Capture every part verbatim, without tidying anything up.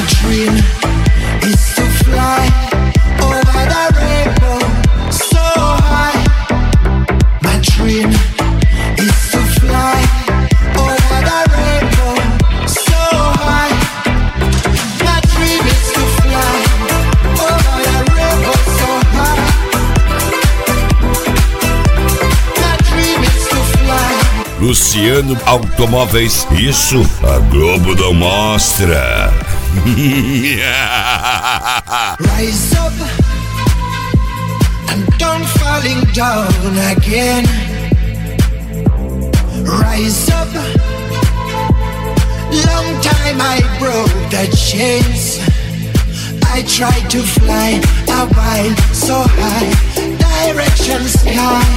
dream is to fly over the rainbow so high. My dream is to fly over the rainbow so high. My dream is to fly over the rainbow so high. My dream is to fly. Luciano Automóveis, isso a Globo não mostra. Rise up and don't falling down again. Rise up. Long time I broke the chains. I tried to fly a while so high, direction sky.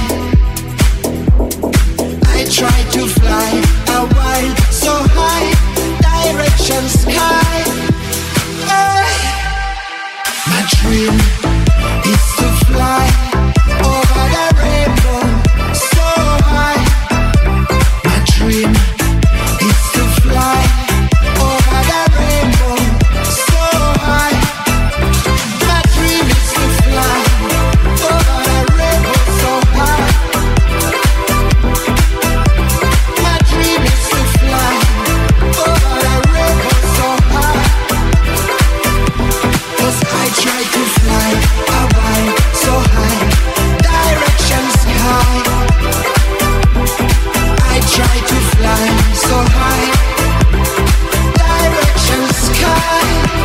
I tried to fly a while so high, direction sky. Hey. My dream is to fly over the rainbow so high. My dream is to fly over the rainbow so high. My dream is to fly over the rainbow so high. My dream is to fly over the rainbow so high. 'Cause I try to fly a while so high, direction sky. I try to fly so high, direction sky.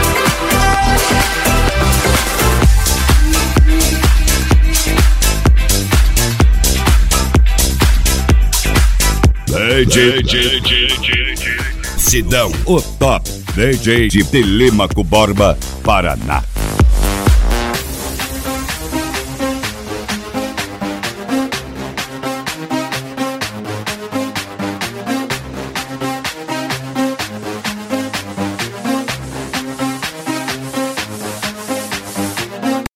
D J Sidão, o top D J de Telêmaco Borba, Paraná.